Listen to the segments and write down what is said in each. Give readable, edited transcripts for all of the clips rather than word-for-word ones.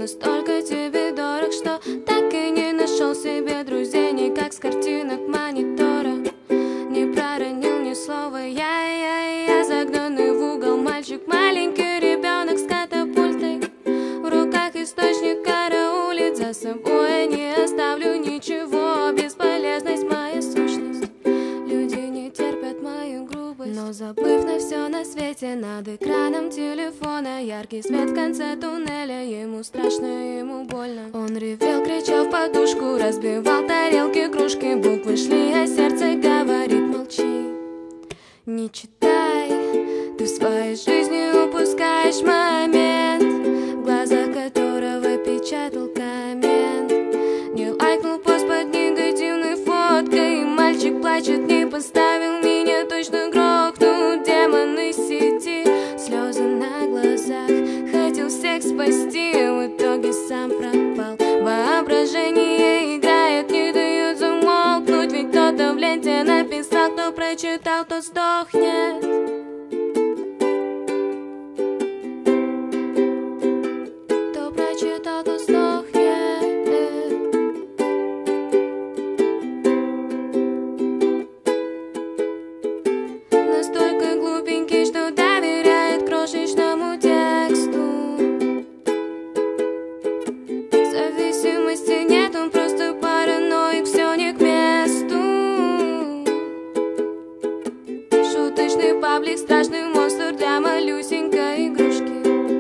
настолько тебе дорог, что так и не нашел себе друзей, никак с картинок монитора. Не проронил ни слова я загнанный в угол мальчик, маленький ребенок с катапультой в руках, источник караулит за собой. Не оставлю ничего, бесполезность моя сущность. Люди не терпят мою грубость, но забыв на все на свете, над экраном телефона яркий свет в конце туннеля. Ему страшно, ему больно. Он ревел, кричал в подушку, разбивал тарелки, кружки, буквы шли, а сердце говорит: молчи, не читай. Ты в своей жизни упускаешь момент, в глазах которого печатал коммент. Не лайкнул пост под негативной фоткой, мальчик плачет, не поставил меня, точно грохнут демоны сети. Слезы на глазах, хотел всех спасти, в итоге сам пропал. Воображение играет, не дает замолкнуть, ведь кто-то в ленте написал: кто прочитал, тот сдохнет. Кто прочитал, тот сдохнет. Настолько глупенький, что доверяет крошечному тексту. Зависимости нет, он просто параноик, все не к месту. Шуточный паблик, страшный монстр для малюсенькой игрушки.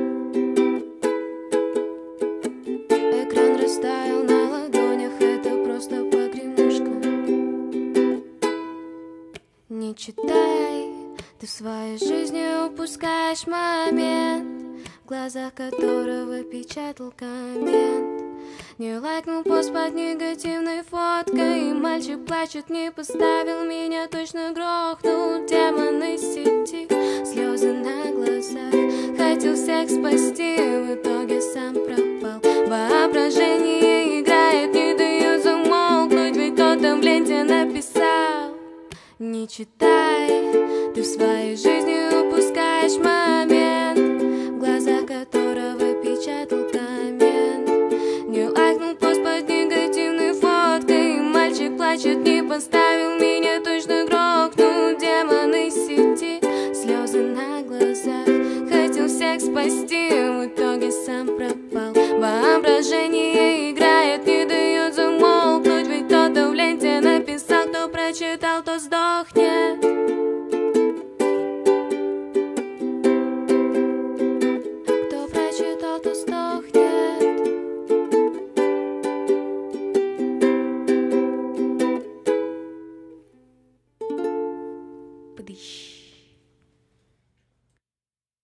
Экран растаял на ладонях, это просто погремушка. Не читай, ты в своей жизни упускаешь момент, в глазах которого печатал коммент. Не лайкнул пост под негативной фоткой, мальчик плачет, не поставил меня, точно грохнул демоны сети. Слезы на глазах, хотел всех спасти, в итоге сам пропал. Воображение играет, не дает замолкнуть, ведь кто-то в ленте написал: не читай. Ты в своей жизни упускаешь момент, в глазах которого печатал коммент. Не лайкнул пост под негативной фоткой, мальчик плачет, не поставил меня, точно грохнут демоны сети. Слезы на глазах, хотел всех спасти, в итоге сам пропал.